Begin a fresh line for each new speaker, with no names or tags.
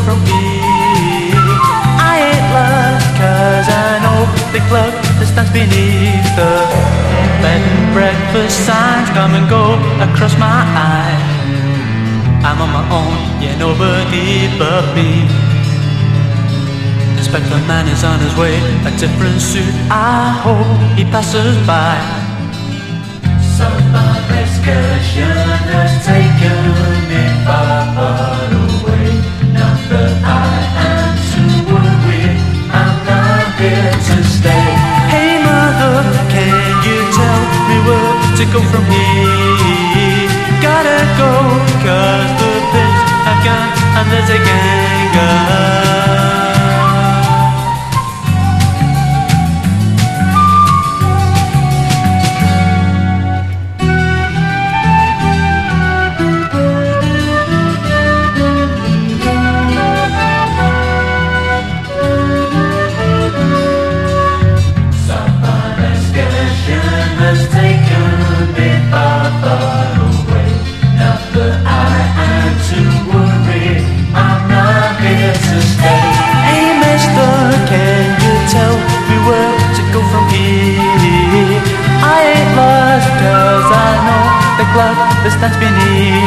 from here. I ain't lost, cause I know the cloud that stands beneath the bed and breakfast signs come and go across my eyes. I'm on my own, yeah, nobody but me. Inspector man is on his way, a different suit, I hope he passes by. Some excursion has taken me far, far away. Not that I am too worried, I'm not here to stay. Hey mother, can you tell me where to go from here? Gotta go, cause the pigs have gone and there's a gang of cloud that stands beneath